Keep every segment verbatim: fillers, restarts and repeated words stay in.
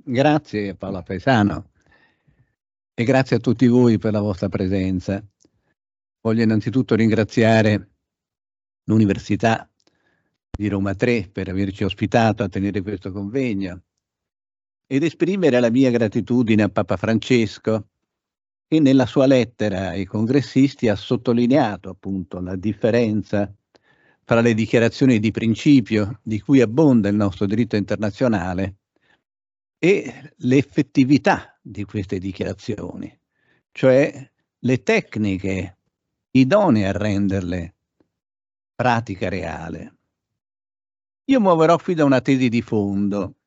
Grazie Paola Paesano e grazie a tutti voi per la vostra presenza. Voglio innanzitutto ringraziare l'Università di Roma tre per averci ospitato a tenere questo convegno ed esprimere la mia gratitudine a Papa Francesco, che nella sua lettera ai congressisti ha sottolineato appunto la differenza fra le dichiarazioni di principio di cui abbonda il nostro diritto internazionale e l'effettività di queste dichiarazioni, cioè le tecniche idonee a renderle pratica reale. Io muoverò qui da una tesi di fondo.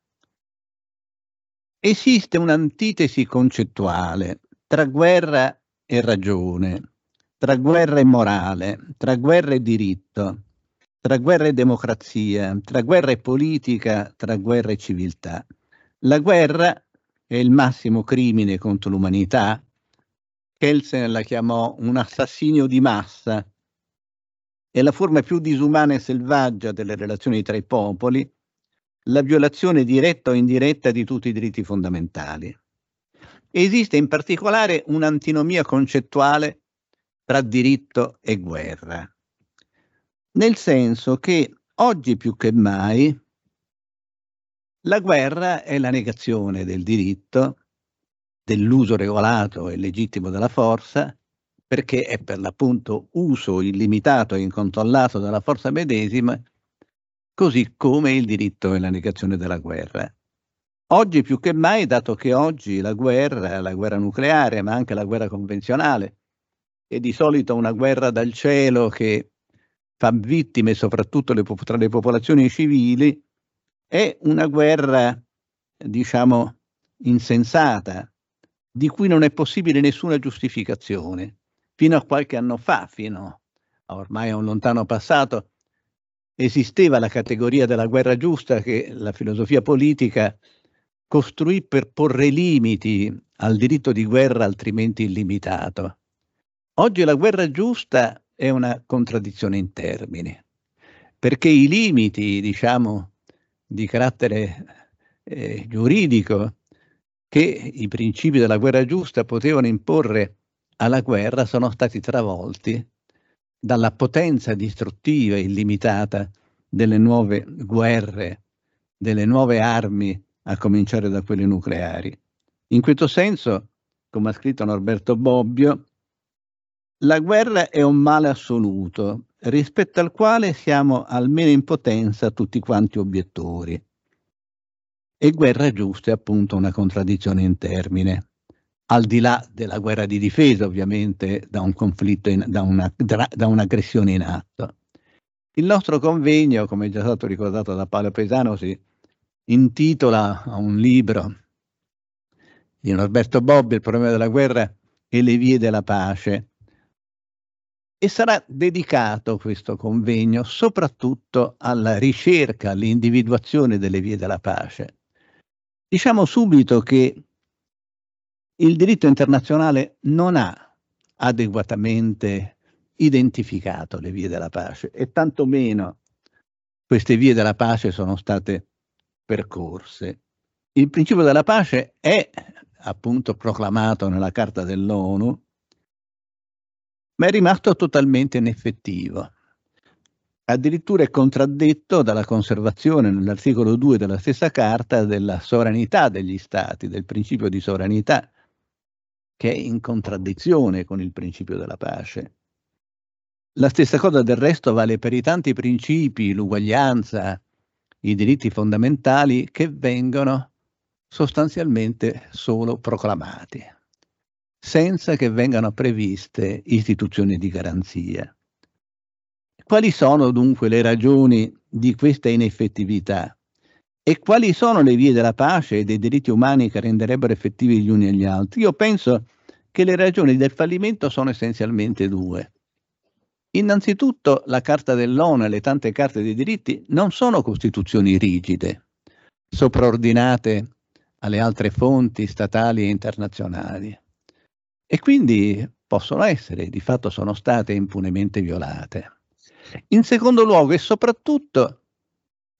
Esiste un'antitesi concettuale tra guerra e ragione, tra guerra e morale, tra guerra e diritto, tra guerra e democrazia, tra guerra e politica, tra guerra e civiltà. La guerra è il massimo crimine contro l'umanità. Kelsen la chiamò un assassinio di massa. È la forma più disumana e selvaggia delle relazioni tra i popoli, la violazione diretta o indiretta di tutti i diritti fondamentali. Esiste in particolare un'antinomia concettuale tra diritto e guerra, nel senso che oggi più che mai la guerra è la negazione del diritto, dell'uso regolato e legittimo della forza, perché è per l'appunto uso illimitato e incontrollato della forza medesima, così come il diritto è la negazione della guerra. Oggi più che mai, dato che oggi la guerra, la guerra nucleare, ma anche la guerra convenzionale, è di solito una guerra dal cielo che fa vittime soprattutto le, tra le popolazioni civili, è una guerra, diciamo, insensata, di cui non è possibile nessuna giustificazione. Fino a qualche anno fa, fino a ormai a un lontano passato, esisteva la categoria della guerra giusta che la filosofia politica costruì per porre limiti al diritto di guerra altrimenti illimitato. Oggi la guerra giusta è una contraddizione in termini, perché i limiti, diciamo, di carattere eh, giuridico che i principi della guerra giusta potevano imporre alla guerra sono stati travolti dalla potenza distruttiva illimitata delle nuove guerre, delle nuove armi, a cominciare da quelle nucleari. In questo senso, come ha scritto Norberto Bobbio, la guerra è un male assoluto, rispetto al quale siamo almeno in potenza tutti quanti obiettori. E guerra giusta è appunto una contraddizione in termine, al di là della guerra di difesa, ovviamente, da un conflitto, in, da, una, da un'aggressione in atto. Il nostro convegno, come è già stato ricordato da Paolo Paesano, si intitola a un libro di Norberto Bobbio, Il problema della guerra e le vie della pace, e sarà dedicato questo convegno soprattutto alla ricerca, all'individuazione delle vie della pace. Diciamo subito che il diritto internazionale non ha adeguatamente identificato le vie della pace e tantomeno queste vie della pace sono state percorse. Il principio della pace è appunto proclamato nella Carta dell'ONU, ma è rimasto totalmente ineffettivo. Addirittura è contraddetto dalla conservazione nell'articolo due della stessa Carta della sovranità degli Stati, del principio di sovranità, che è in contraddizione con il principio della pace. La stessa cosa del resto vale per i tanti principi, l'uguaglianza, i diritti fondamentali che vengono sostanzialmente solo proclamati, senza che vengano previste istituzioni di garanzia. Quali sono dunque le ragioni di questa ineffettività? E quali sono le vie della pace e dei diritti umani che renderebbero effettivi gli uni e gli altri? Io penso che le ragioni del fallimento sono essenzialmente due. Innanzitutto la Carta dell'ONU e le tante carte dei diritti non sono costituzioni rigide, sopraordinate alle altre fonti statali e internazionali, e quindi possono essere, di fatto sono state impunemente violate. In secondo luogo e soprattutto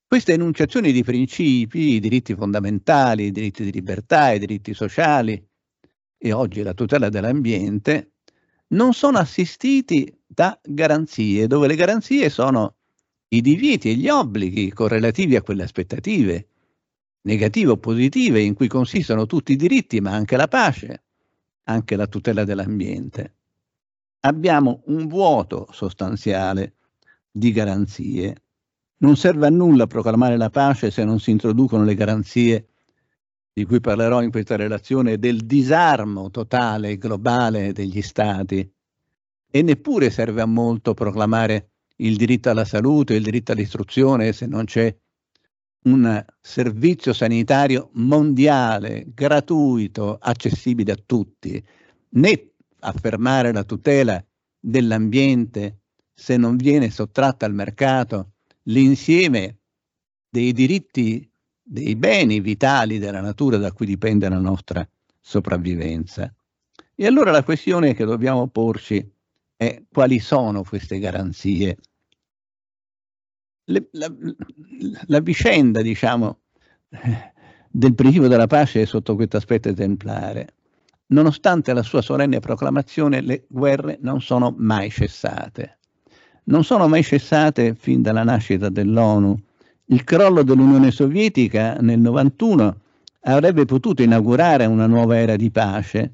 Queste enunciazioni di principi, i diritti fondamentali, i diritti di libertà, i diritti sociali e oggi la tutela dell'ambiente, non sono assistiti da garanzie, dove le garanzie sono i divieti e gli obblighi correlativi a quelle aspettative, negative o positive, in cui consistono tutti i diritti, ma anche la pace, anche la tutela dell'ambiente. Abbiamo un vuoto sostanziale di garanzie. Non serve a nulla proclamare la pace se non si introducono le garanzie di cui parlerò in questa relazione del disarmo totale e globale degli Stati, e neppure serve a molto proclamare il diritto alla salute, il diritto all'istruzione se non c'è un servizio sanitario mondiale, gratuito, accessibile a tutti, né affermare la tutela dell'ambiente se non viene sottratta al mercato l'insieme dei diritti, dei beni vitali della natura da cui dipende la nostra sopravvivenza. E allora la questione che dobbiamo porci è: quali sono queste garanzie? Le, la, la vicenda, diciamo, del principio della pace è sotto questo aspetto esemplare. Nonostante la sua solenne proclamazione, le guerre non sono mai cessate. Non sono mai cessate fin dalla nascita dell'ONU. Il crollo dell'Unione Sovietica nel novantuno avrebbe potuto inaugurare una nuova era di pace,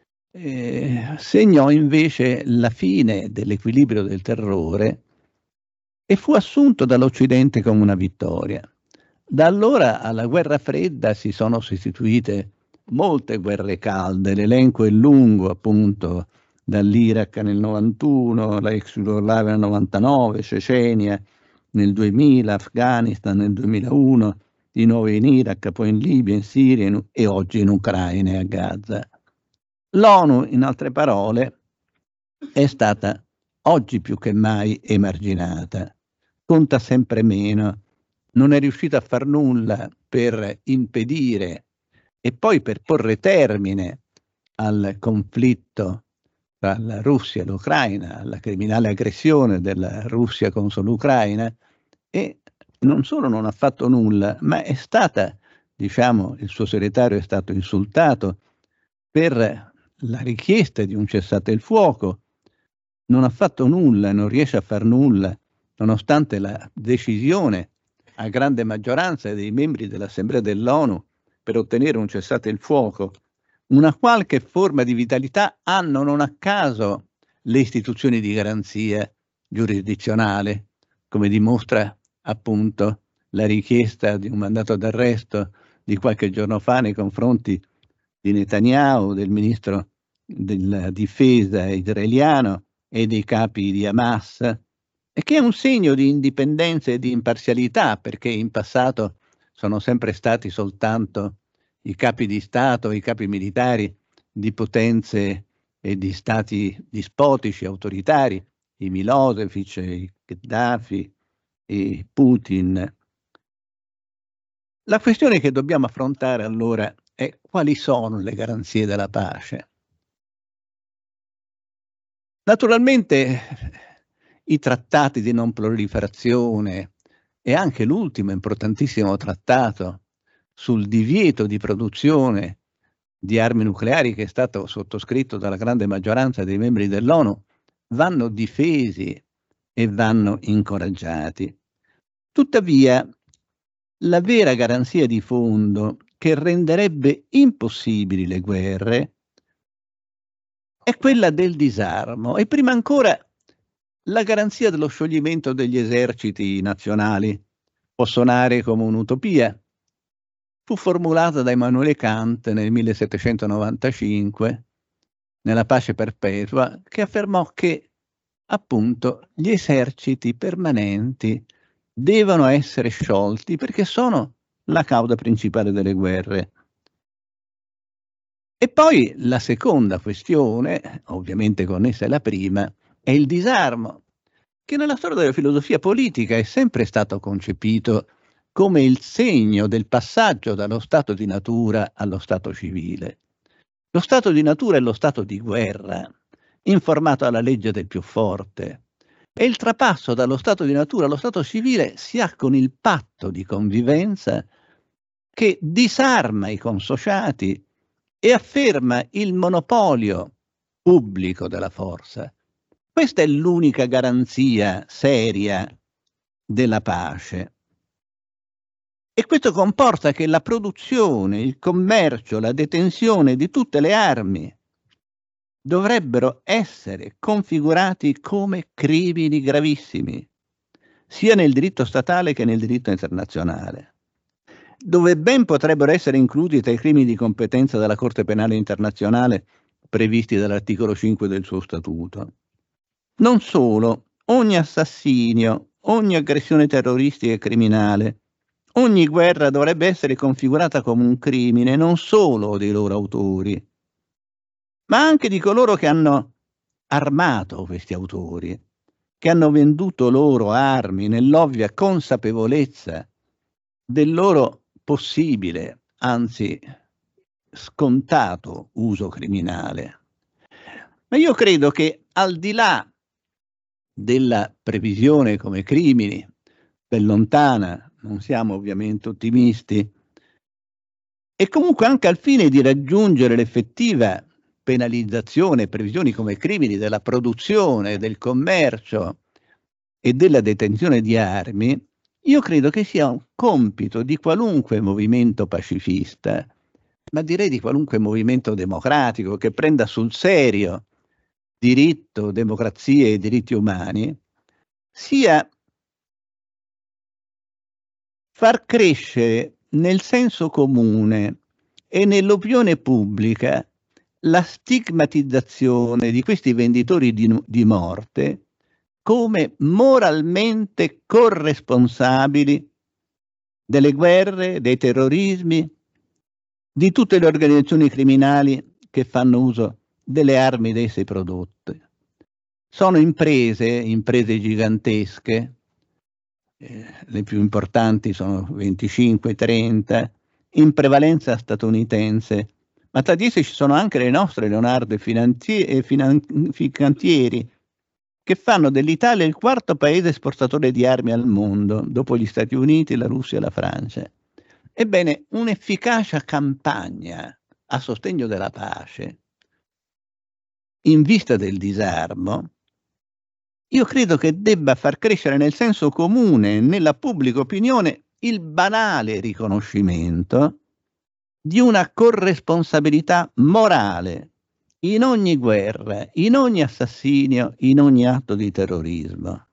eh, segnò invece la fine dell'equilibrio del terrore e fu assunto dall'Occidente come una vittoria. Da allora alla guerra fredda si sono sostituite molte guerre calde, l'elenco è lungo, appunto, dall'Iraq nel novantuno, la ex Jugoslavia nel novantanove, Cecenia nel duemila, Afghanistan nel duemilauno, di nuovo in Iraq, poi in Libia, in Siria in, e oggi in Ucraina e a Gaza. L'ONU, in altre parole, è stata oggi più che mai emarginata, conta sempre meno, non è riuscita a far nulla per impedire e poi per porre termine al conflitto tra la Russia e l'Ucraina, alla criminale aggressione della Russia contro l'Ucraina, e non solo non ha fatto nulla, ma è stata, diciamo, il suo segretario è stato insultato per la richiesta di un cessate il fuoco, non ha fatto nulla, non riesce a far nulla, nonostante la decisione a grande maggioranza dei membri dell'Assemblea dell'ONU per ottenere un cessate il fuoco. Una qualche forma di vitalità hanno non a caso le istituzioni di garanzia giurisdizionale, come dimostra appunto la richiesta di un mandato d'arresto di qualche giorno fa nei confronti di Netanyahu, del ministro della difesa israeliano e dei capi di Hamas, e che è un segno di indipendenza e di imparzialità, perché in passato sono sempre stati soltanto i capi di Stato, i capi militari di potenze e di stati dispotici, autoritari, i Milosevic, i Gheddafi, i Putin. La questione che dobbiamo affrontare allora è: quali sono le garanzie della pace? Naturalmente i trattati di non proliferazione e anche l'ultimo importantissimo trattato sul divieto di produzione di armi nucleari, che è stato sottoscritto dalla grande maggioranza dei membri dell'ONU, vanno difesi e vanno incoraggiati. Tuttavia, la vera garanzia di fondo che renderebbe impossibili le guerre è quella del disarmo, e prima ancora la garanzia dello scioglimento degli eserciti nazionali. Può suonare come un'utopia. Fu formulata da Immanuel Kant nel millesettecentonovantacinque, nella Pace Perpetua, che affermò che appunto gli eserciti permanenti devono essere sciolti perché sono la causa principale delle guerre. E poi la seconda questione, ovviamente connessa alla prima, è il disarmo, che nella storia della filosofia politica è sempre stato concepito come il segno del passaggio dallo stato di natura allo stato civile. Lo stato di natura è lo stato di guerra, informato alla legge del più forte. E il trapasso dallo stato di natura allo stato civile si ha con il patto di convivenza che disarma i consociati e afferma il monopolio pubblico della forza. Questa è l'unica garanzia seria della pace. E questo comporta che la produzione, il commercio, la detenzione di tutte le armi dovrebbero essere configurati come crimini gravissimi, sia nel diritto statale che nel diritto internazionale, dove ben potrebbero essere inclusi tra i crimini di competenza della Corte Penale Internazionale previsti dall'articolo cinque del suo statuto. Non solo, ogni assassinio, ogni aggressione terroristica e criminale, ogni guerra dovrebbe essere configurata come un crimine non solo dei loro autori, ma anche di coloro che hanno armato questi autori, che hanno venduto loro armi nell'ovvia consapevolezza del loro possibile, anzi scontato uso criminale. Ma io credo che al di là della previsione come crimini, ben lontana, non siamo ovviamente ottimisti, e comunque anche al fine di raggiungere l'effettiva penalizzazione, previsioni come crimini della produzione, del commercio e della detenzione di armi, io credo che sia un compito di qualunque movimento pacifista, ma direi di qualunque movimento democratico che prenda sul serio diritto, democrazia e diritti umani, sia far crescere nel senso comune e nell'opinione pubblica la stigmatizzazione di questi venditori di, di morte come moralmente corresponsabili delle guerre, dei terrorismi, di tutte le organizzazioni criminali che fanno uso delle armi da essi prodotte. Sono imprese, imprese gigantesche, eh, le più importanti sono venticinque trenta, in prevalenza statunitense, ma tra di esse ci sono anche le nostre Leonardo e Finanzieri, Fincantieri, che fanno dell'Italia il quarto paese esportatore di armi al mondo, dopo gli Stati Uniti, la Russia e la Francia. Ebbene, un'efficace campagna a sostegno della pace, in vista del disarmo, io credo che debba far crescere nel senso comune, nella pubblica opinione, il banale riconoscimento di una corresponsabilità morale in ogni guerra, in ogni assassinio, in ogni atto di terrorismo.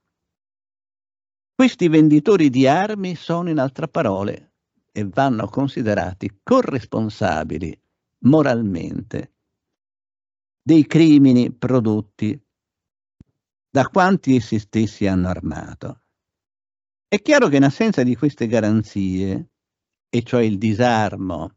Questi venditori di armi sono, in altre parole, e vanno considerati corresponsabili moralmente dei crimini prodotti da quanti essi stessi hanno armato. È chiaro che in assenza di queste garanzie, e cioè il disarmo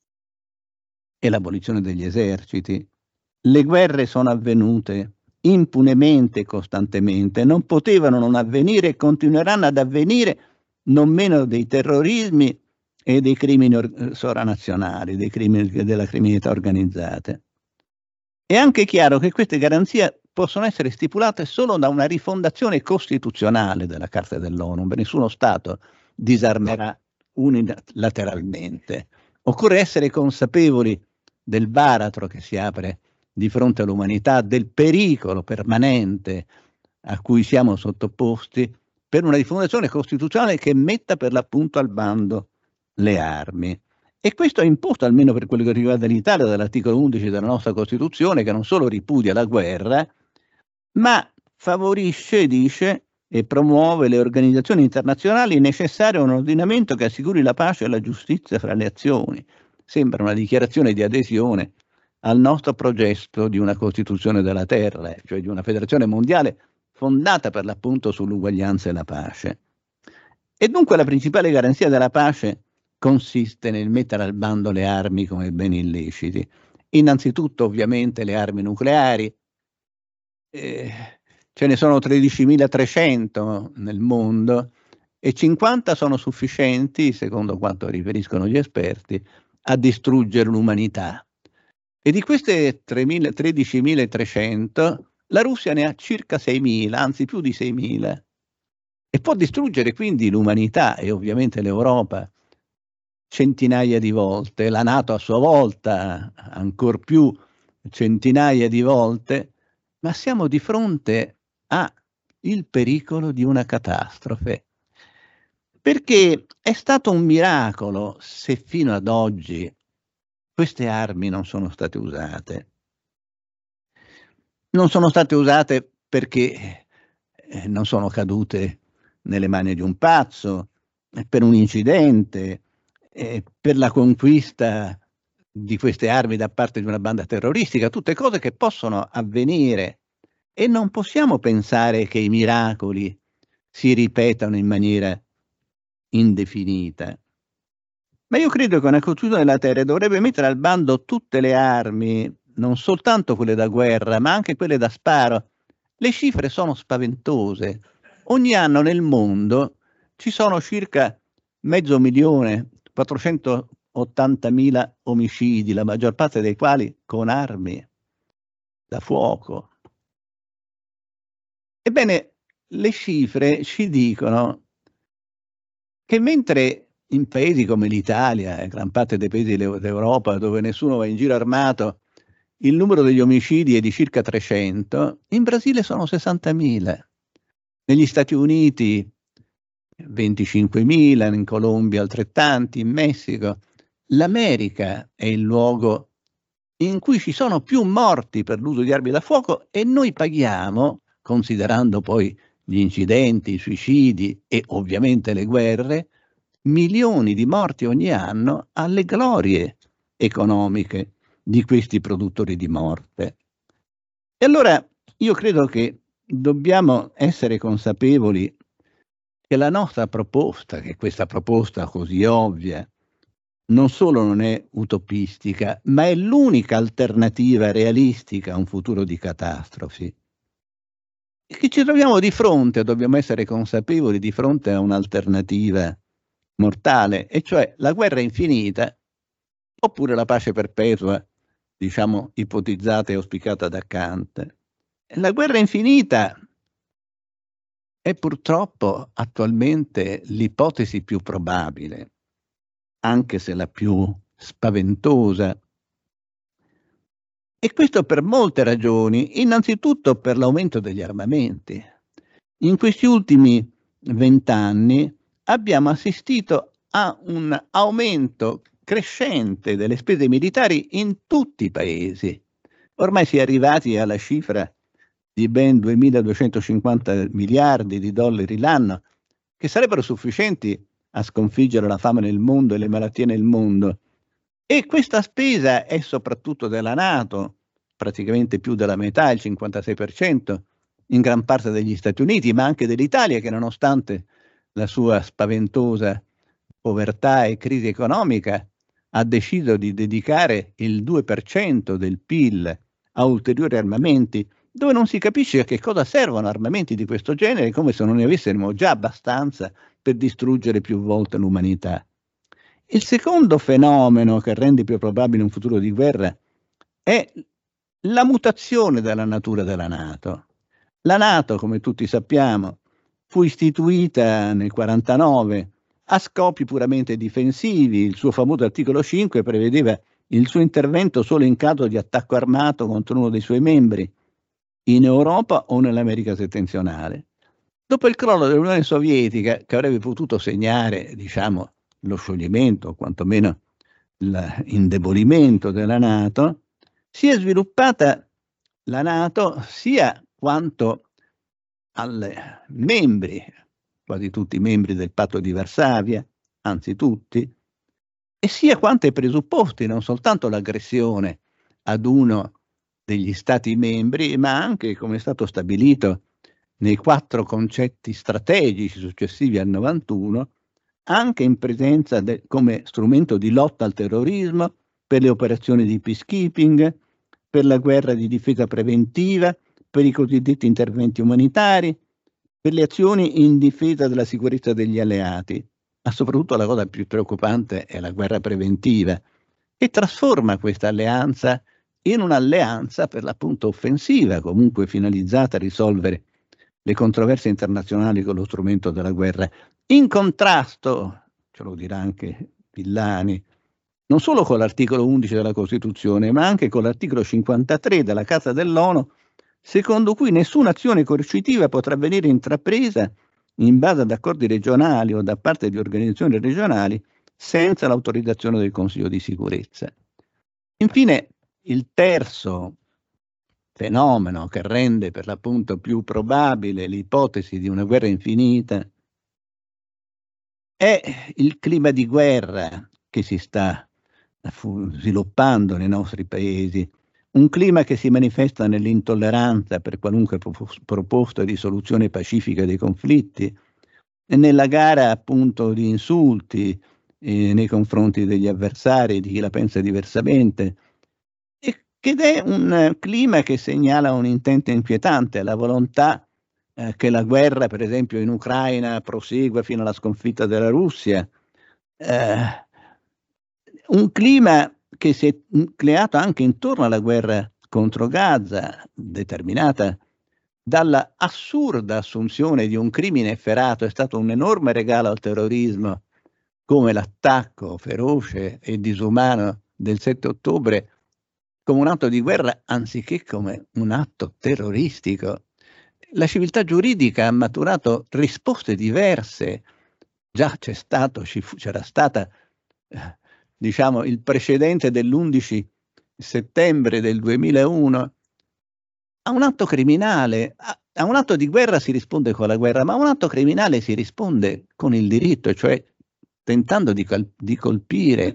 e l'abolizione degli eserciti, le guerre sono avvenute impunemente e costantemente, non potevano non avvenire e continueranno ad avvenire non meno dei terrorismi e dei crimini sovranazionali, dei crimini della criminalità organizzata. È anche chiaro che queste garanzie possono essere stipulate solo da una rifondazione costituzionale della Carta dell'ONU. Nessuno Stato disarmerà unilateralmente. Occorre essere consapevoli del baratro che si apre di fronte all'umanità, del pericolo permanente a cui siamo sottoposti per una rifondazione costituzionale che metta per l'appunto al bando le armi. E questo è imposto, almeno per quello che riguarda l'Italia, dall'articolo undici della nostra Costituzione, che non solo ripudia la guerra, ma favorisce, dice, e promuove le organizzazioni internazionali necessarie a un ordinamento che assicuri la pace e la giustizia fra le azioni. Sembra una dichiarazione di adesione al nostro progetto di una Costituzione della Terra, cioè di una federazione mondiale fondata per l'appunto sull'uguaglianza e la pace. E dunque la principale garanzia della pace consiste nel mettere al bando le armi come beni illeciti. Innanzitutto, ovviamente, le armi nucleari. Eh, ce ne sono tredicimilatrecento nel mondo e cinquanta sono sufficienti, secondo quanto riferiscono gli esperti, a distruggere l'umanità. E di queste tredicimilatrecento, La Russia ne ha circa seimila, anzi più di seimila, e può distruggere quindi l'umanità e ovviamente l'Europa centinaia di volte, la NATO a sua volta ancor più centinaia di volte, ma siamo di fronte a il pericolo di una catastrofe. Perché è stato un miracolo se fino ad oggi queste armi non sono state usate. Non sono state usate perché, eh, non sono cadute nelle mani di un pazzo, eh, per un incidente, eh, per la conquista di queste armi da parte di una banda terroristica, tutte cose che possono avvenire e non possiamo pensare che i miracoli si ripetano in maniera indefinita. Ma io credo che una costruzione della terra dovrebbe mettere al bando tutte le armi, non soltanto quelle da guerra, ma anche quelle da sparo. Le cifre sono spaventose. Ogni anno nel mondo ci sono circa mezzo milione, quattrocentottantamila omicidi, la maggior parte dei quali con armi da fuoco. Ebbene, le cifre ci dicono che mentre in paesi come l'Italia e gran parte dei paesi d'Europa dove nessuno va in giro armato, il numero degli omicidi è di circa trecento, in Brasile sono sessantamila, negli Stati Uniti venticinquemila, in Colombia altrettanti, in Messico. L'America è il luogo in cui ci sono più morti per l'uso di armi da fuoco e noi paghiamo, considerando poi gli incidenti, i suicidi e ovviamente le guerre, milioni di morti ogni anno alle glorie economiche di questi produttori di morte. E allora io credo che dobbiamo essere consapevoli che la nostra proposta, che questa proposta così ovvia, non solo non è utopistica, ma è l'unica alternativa realistica a un futuro di catastrofi. E che ci troviamo di fronte, dobbiamo essere consapevoli, di fronte a un'alternativa mortale, e cioè la guerra infinita oppure la pace perpetua, diciamo ipotizzata e auspicata da Kant. La guerra infinita è purtroppo attualmente l'ipotesi più probabile, anche se la più spaventosa. E questo per molte ragioni, innanzitutto per l'aumento degli armamenti. In questi ultimi vent'anni abbiamo assistito a un aumento crescente delle spese militari in tutti i paesi. Ormai si è arrivati alla cifra di ben duemiladuecentocinquanta miliardi di dollari l'anno, che sarebbero sufficienti a sconfiggere la fame nel mondo e le malattie nel mondo. E questa spesa è soprattutto della NATO, praticamente più della metà, il cinquantasei per cento, in gran parte degli Stati Uniti, ma anche dell'Italia, che nonostante la sua spaventosa povertà e crisi economica ha deciso di dedicare il due per cento del P I L a ulteriori armamenti, dove non si capisce a che cosa servono armamenti di questo genere, come se non ne avessimo già abbastanza per distruggere più volte l'umanità. Il secondo fenomeno che rende più probabile un futuro di guerra è la mutazione della natura della NATO. La NATO, come tutti sappiamo, fu istituita nel quarantanove a scopi puramente difensivi. Il suo famoso articolo cinque prevedeva il suo intervento solo in caso di attacco armato contro uno dei suoi membri, in Europa o nell'America settentrionale. Dopo il crollo dell'Unione Sovietica, che avrebbe potuto segnare, diciamo, lo scioglimento, o quantomeno l'indebolimento della NATO, si è sviluppata la NATO sia quanto ai membri, quasi tutti i membri del patto di Varsavia, anzi tutti, e sia quanto ai presupposti, non soltanto l'aggressione ad uno degli stati membri, ma anche, come è stato stabilito nei quattro concetti strategici successivi al novantuno, anche in presenza de, come strumento di lotta al terrorismo, per le operazioni di peacekeeping, per la guerra di difesa preventiva, per i cosiddetti interventi umanitari, per le azioni in difesa della sicurezza degli alleati. Ma soprattutto la cosa più preoccupante è la guerra preventiva, che trasforma questa alleanza in un'alleanza per l'appunto offensiva, comunque finalizzata a risolvere le controversie internazionali con lo strumento della guerra, in contrasto, ce lo dirà anche Villani, non solo con l'articolo undici della Costituzione, ma anche con l'articolo cinquantatré della Carta dell'ONU, secondo cui nessuna azione coercitiva potrà venire intrapresa in base ad accordi regionali o da parte di organizzazioni regionali senza l'autorizzazione del Consiglio di sicurezza. Infine, il terzo fenomeno che rende per l'appunto più probabile l'ipotesi di una guerra infinita è il clima di guerra che si sta sviluppando nei nostri paesi, un clima che si manifesta nell'intolleranza per qualunque proposta di soluzione pacifica dei conflitti e nella gara appunto di insulti eh, nei confronti degli avversari, di chi la pensa diversamente, e, ed è un clima che segnala un intento inquietante, la volontà eh, che la guerra, per esempio in Ucraina, prosegua fino alla sconfitta della Russia. Eh, un clima che si è creato anche intorno alla guerra contro Gaza, determinata dalla assurda assunzione di un crimine efferato, è stato un enorme regalo al terrorismo, come l'attacco feroce e disumano del sette ottobre, come un atto di guerra anziché come un atto terroristico. La civiltà giuridica ha maturato risposte diverse. Già c'è stato, ci fu, c'era stata, eh, diciamo, il precedente dell'undici settembre del duemilauno. A un atto criminale, a, a un atto di guerra si risponde con la guerra, ma a un atto criminale si risponde con il diritto, cioè tentando di, cal- di colpire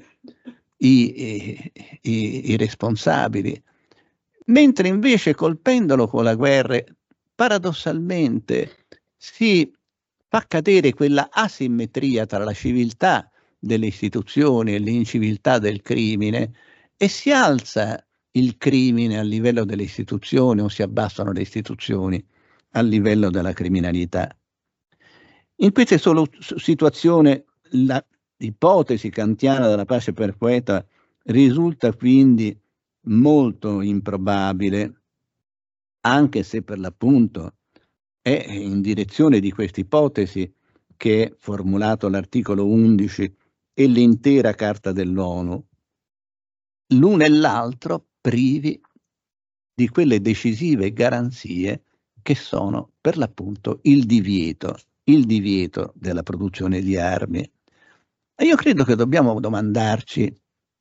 i, i, i responsabili, mentre invece colpendolo con la guerra, paradossalmente si fa cadere quella asimmetria tra la civiltà delle istituzioni e l'inciviltà del crimine e si alza il crimine a livello delle istituzioni o si abbassano le istituzioni a livello della criminalità. In queste solo situazioni l'ipotesi kantiana della pace perpetua risulta quindi molto improbabile, anche se per l'appunto è in direzione di questa ipotesi che è formulato l'articolo undici e l'intera Carta dell'ONU, l'uno e l'altro privi di quelle decisive garanzie che sono per l'appunto il divieto, il divieto della produzione di armi. E io credo che dobbiamo domandarci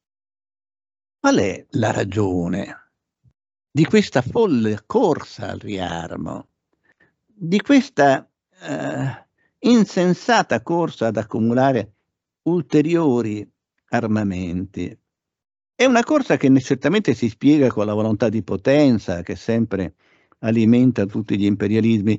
qual è la ragione di questa folle corsa al riarmo, di questa eh, insensata corsa ad accumulare ulteriori armamenti. È una corsa che certamente si spiega con la volontà di potenza che sempre alimenta tutti gli imperialismi,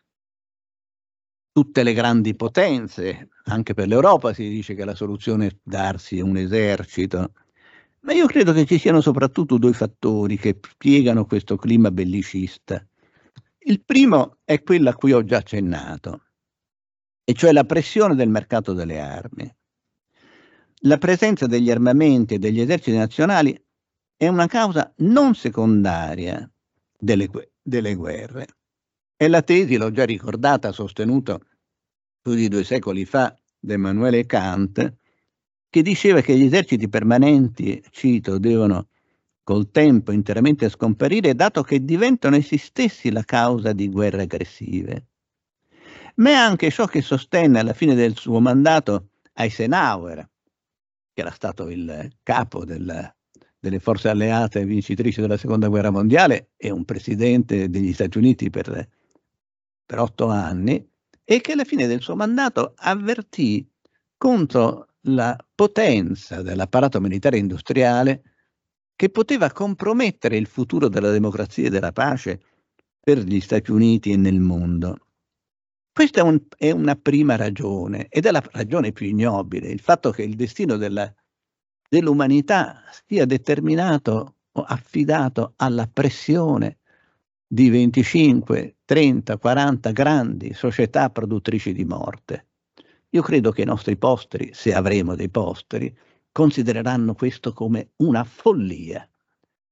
tutte le grandi potenze. Anche per l'Europa si dice che la soluzione è darsi un esercito, ma io credo che ci siano soprattutto due fattori che spiegano questo clima bellicista. Il primo è quello a cui ho già accennato, e cioè la pressione del mercato delle armi. La presenza degli armamenti e degli eserciti nazionali è una causa non secondaria delle, delle guerre. È la tesi, l'ho già ricordata, sostenuta più di due secoli fa da Emanuele Kant, che diceva che gli eserciti permanenti, cito, devono col tempo interamente scomparire, dato che diventano essi stessi la causa di guerre aggressive. Ma è anche ciò che sostenne alla fine del suo mandato Eisenhower, che era stato il capo del, delle forze alleate vincitrici della seconda guerra mondiale e un presidente degli Stati Uniti per, per otto anni, e che alla fine del suo mandato avvertì contro la potenza dell'apparato militare industriale che poteva compromettere il futuro della democrazia e della pace per gli Stati Uniti e nel mondo. Questa è, un, è una prima ragione, ed è la ragione più ignobile, il fatto che il destino della, dell'umanità sia determinato o affidato alla pressione di venticinque, trenta, quaranta grandi società produttrici di morte. Io credo che i nostri posteri, se avremo dei posteri, considereranno questo come una follia.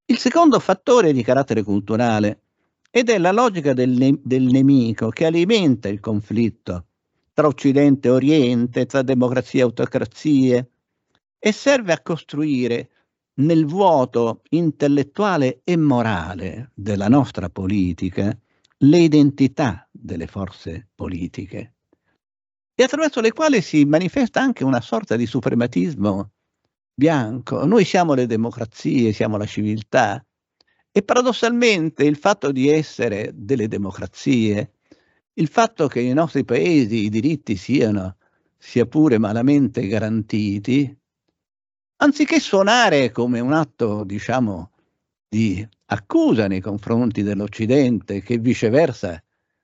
Il secondo fattore è di carattere culturale ed è la logica del, ne- del nemico che alimenta il conflitto tra Occidente e Oriente, tra democrazie e autocrazie, e serve a costruire nel vuoto intellettuale e morale della nostra politica le identità delle forze politiche e attraverso le quali si manifesta anche una sorta di suprematismo bianco. Noi siamo le democrazie, siamo la civiltà e paradossalmente il fatto di essere delle democrazie, il fatto che nei nostri paesi i diritti siano, sia pure malamente garantiti, anziché suonare come un atto, diciamo, di accusa nei confronti dell'Occidente, che viceversa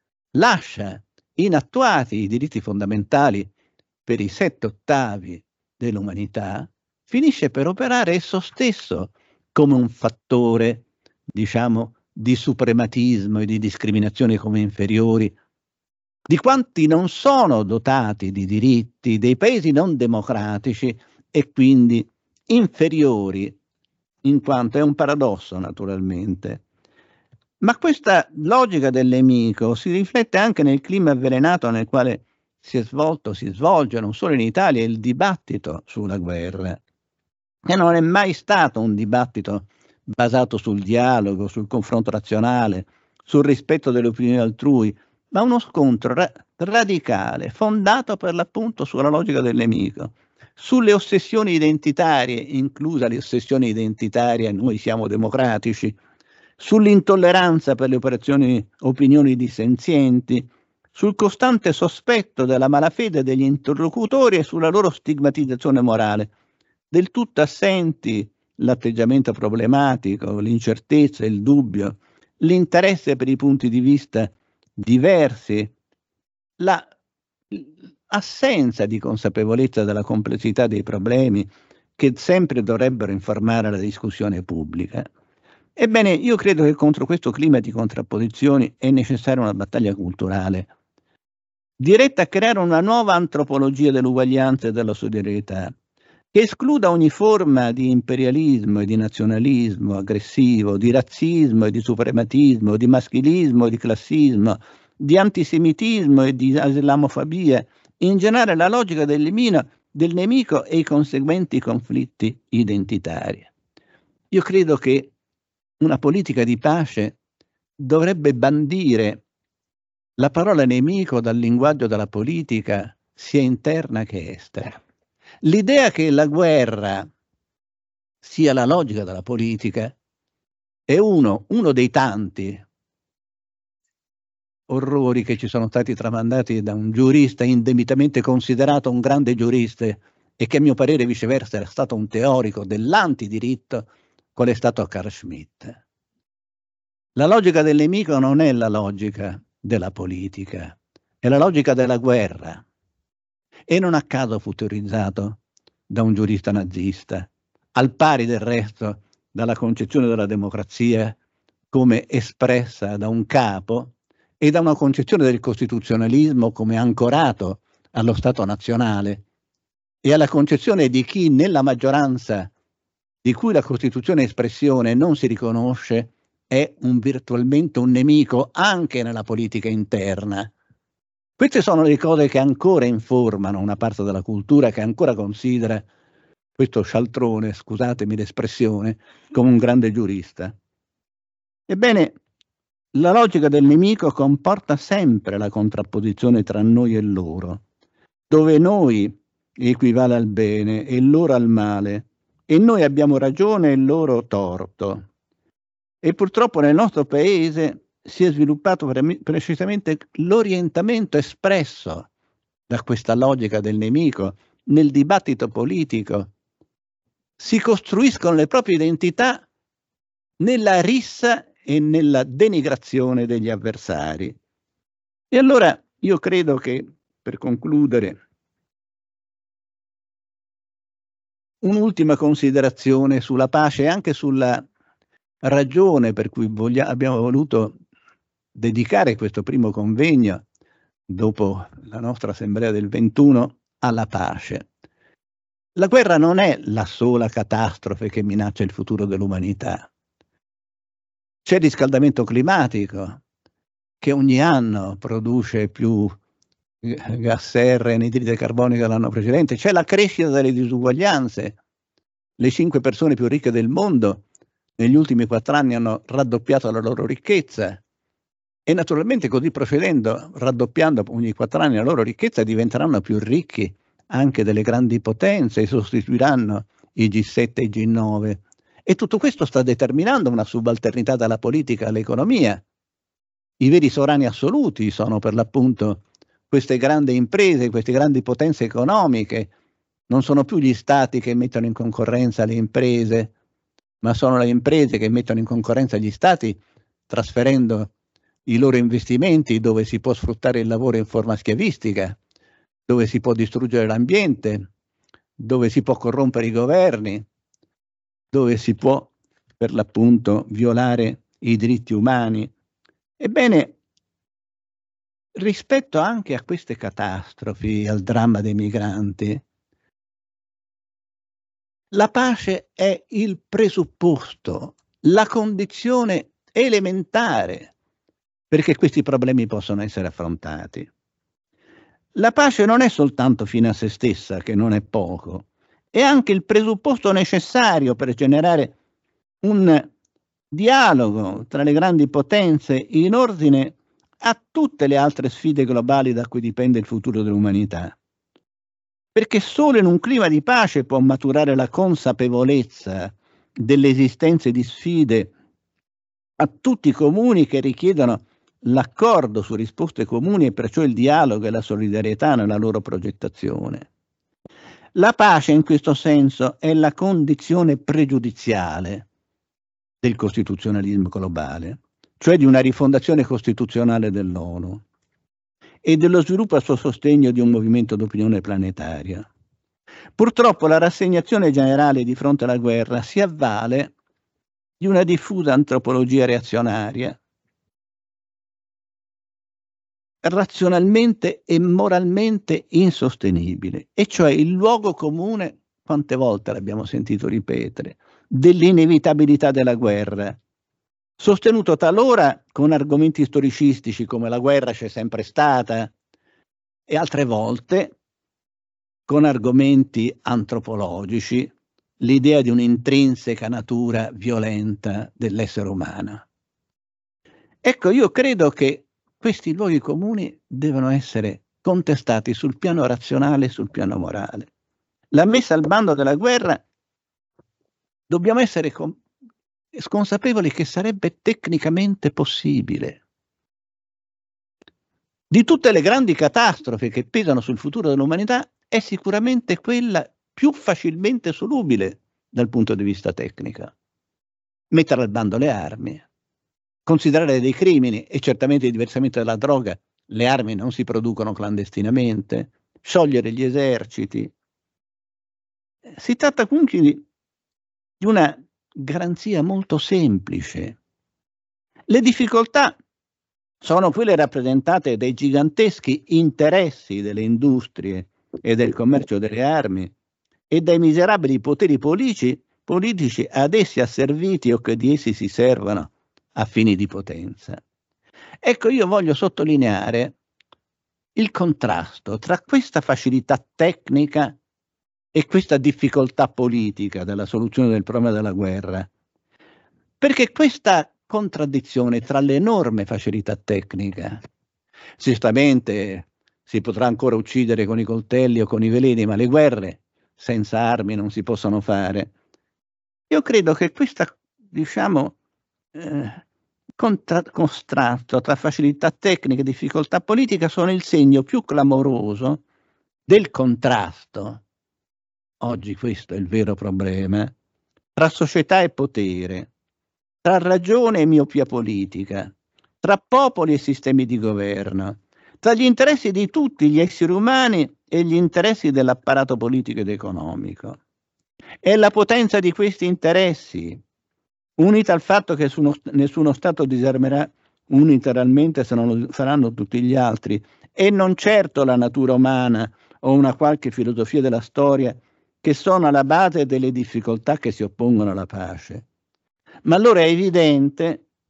lascia inattuati i diritti fondamentali per i sette ottavi dell'umanità, finisce per operare esso stesso come un fattore, diciamo, di suprematismo e di discriminazione come inferiori di quanti non sono dotati di diritti, dei paesi non democratici e quindi inferiori, in quanto è un paradosso naturalmente. Ma questa logica del nemico si riflette anche nel clima avvelenato nel quale si è svolto, si svolge non solo in Italia il dibattito sulla guerra, che non è mai stato un dibattito basato sul dialogo, sul confronto razionale, sul rispetto delle opinioni altrui, ma uno scontro ra- radicale, fondato per l'appunto sulla logica del nemico, sulle ossessioni identitarie, inclusa le ossessioni identitarie, noi siamo democratici, sull'intolleranza per le operazioni, opinioni dissenzienti, sul costante sospetto della malafede degli interlocutori e sulla loro stigmatizzazione morale. Del tutto assenti l'atteggiamento problematico, l'incertezza, il dubbio, l'interesse per i punti di vista diversi, l'assenza di consapevolezza della complessità dei problemi che sempre dovrebbero informare la discussione pubblica. Ebbene, io credo che contro questo clima di contrapposizioni è necessaria una battaglia culturale, diretta a creare una nuova antropologia dell'uguaglianza e della solidarietà, che escluda ogni forma di imperialismo e di nazionalismo aggressivo, di razzismo e di suprematismo, di maschilismo e di classismo, di antisemitismo e di islamofobia, in generale la logica del nemico, del nemico e i conseguenti conflitti identitari. Io credo che una politica di pace dovrebbe bandire la parola nemico dal linguaggio della politica, sia interna che estera. L'idea che la guerra sia la logica della politica è uno, uno dei tanti orrori che ci sono stati tramandati da un giurista indebitamente considerato un grande giurista e che a mio parere viceversa era stato un teorico dell'antidiritto, qual è stato Carl Schmitt. La logica del nemico non è la logica della politica, è la logica della guerra. E non a caso fu teorizzato da un giurista nazista, al pari del resto dalla concezione della democrazia come espressa da un capo e da una concezione del costituzionalismo come ancorato allo Stato nazionale e alla concezione di chi nella maggioranza di cui la Costituzione è espressione non si riconosce è un, virtualmente un nemico anche nella politica interna. Queste sono le cose che ancora informano una parte della cultura che ancora considera questo cialtrone, scusatemi l'espressione, come un grande giurista. Ebbene, la logica del nemico comporta sempre la contrapposizione tra noi e loro, dove noi equivale al bene e loro al male, e noi abbiamo ragione e loro torto. E purtroppo nel nostro paese si è sviluppato pre- precisamente l'orientamento espresso da questa logica del nemico nel dibattito politico. Si costruiscono le proprie identità nella rissa e nella denigrazione degli avversari. E allora io credo che, per concludere, un'ultima considerazione sulla pace e anche sulla ragione per cui voglia, abbiamo voluto dedicare questo primo convegno dopo la nostra assemblea del ventuno alla pace. La guerra non è la sola catastrofe che minaccia il futuro dell'umanità. C'è il riscaldamento climatico, che ogni anno produce più gas serra e anidride carbonica dell'anno precedente. C'è la crescita delle disuguaglianze. Le cinque persone più ricche del mondo negli ultimi quattro anni hanno raddoppiato la loro ricchezza e naturalmente così procedendo, raddoppiando ogni quattro anni la loro ricchezza, diventeranno più ricchi anche delle grandi potenze e sostituiranno i G sette e i G nove. E tutto questo sta determinando una subalternità dalla politica all'economia. I veri sovrani assoluti sono per l'appunto queste grandi imprese, queste grandi potenze economiche. Non sono più gli stati che mettono in concorrenza le imprese, ma sono le imprese che mettono in concorrenza gli stati, trasferendo i loro investimenti dove si può sfruttare il lavoro in forma schiavistica, dove si può distruggere l'ambiente, dove si può corrompere i governi, dove si può per l'appunto violare i diritti umani. Ebbene, rispetto anche a queste catastrofi, al dramma dei migranti, la pace è il presupposto, la condizione elementare perché questi problemi possano essere affrontati. La pace non è soltanto fine a se stessa, che non è poco, è anche il presupposto necessario per generare un dialogo tra le grandi potenze in ordine a tutte le altre sfide globali da cui dipende il futuro dell'umanità. Perché solo in un clima di pace può maturare la consapevolezza dell'esistenza di sfide a tutti comuni che richiedono l'accordo su risposte comuni e perciò il dialogo e la solidarietà nella loro progettazione. La pace in questo senso è la condizione pregiudiziale del costituzionalismo globale, cioè di una rifondazione costituzionale dell'ONU e dello sviluppo a suo sostegno di un movimento d'opinione planetaria. Purtroppo la rassegnazione generale di fronte alla guerra si avvale di una diffusa antropologia reazionaria, razionalmente e moralmente insostenibile, e cioè il luogo comune, quante volte l'abbiamo sentito ripetere, dell'inevitabilità della guerra, sostenuto talora con argomenti storicistici come la guerra c'è sempre stata e altre volte con argomenti antropologici, l'idea di un'intrinseca natura violenta dell'essere umano. Ecco, io credo che questi luoghi comuni devono essere contestati sul piano razionale e sul piano morale. La messa al bando della guerra dobbiamo essere consapevoli che sarebbe tecnicamente possibile. Di tutte le grandi catastrofi che pesano sul futuro dell'umanità è sicuramente quella più facilmente solubile dal punto di vista tecnico. Mettere al bando le armi, considerare dei crimini, e certamente diversamente dalla droga, le armi non si producono clandestinamente, sciogliere gli eserciti. Si tratta quindi di una garanzia molto semplice. Le difficoltà sono quelle rappresentate dai giganteschi interessi delle industrie e del commercio delle armi e dai miserabili poteri politici, politici ad essi asserviti o che di essi si servono a fini di potenza. Ecco, io voglio sottolineare il contrasto tra questa facilità tecnica e questa difficoltà politica della soluzione del problema della guerra, perché questa contraddizione tra l'enorme facilità tecnica, certamente si potrà ancora uccidere con i coltelli o con i veleni, ma le guerre senza armi non si possono fare. Io credo che questa, diciamo, eh, contra- contrasto tra facilità tecnica e difficoltà politica sono il segno più clamoroso del contrasto. Oggi questo è il vero problema, tra società e potere, tra ragione e miopia politica, tra popoli e sistemi di governo, tra gli interessi di tutti gli esseri umani e gli interessi dell'apparato politico ed economico. È la potenza di questi interessi, unita al fatto che nessuno, nessuno Stato disarmerà unilateralmente se non lo faranno tutti gli altri, e non certo la natura umana o una qualche filosofia della storia, che sono alla base delle difficoltà che si oppongono alla pace. Ma allora è evidente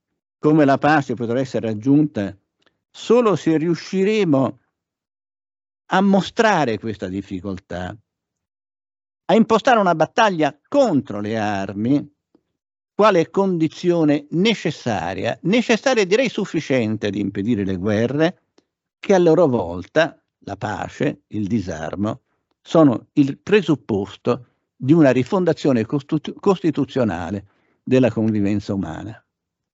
come la pace potrà essere raggiunta solo se riusciremo a mostrare questa difficoltà, a impostare una battaglia contro le armi, quale condizione necessaria, necessaria direi sufficiente ad impedire le guerre, che a loro volta la pace, il disarmo, sono il presupposto di una rifondazione costitu- costituzionale della convivenza umana.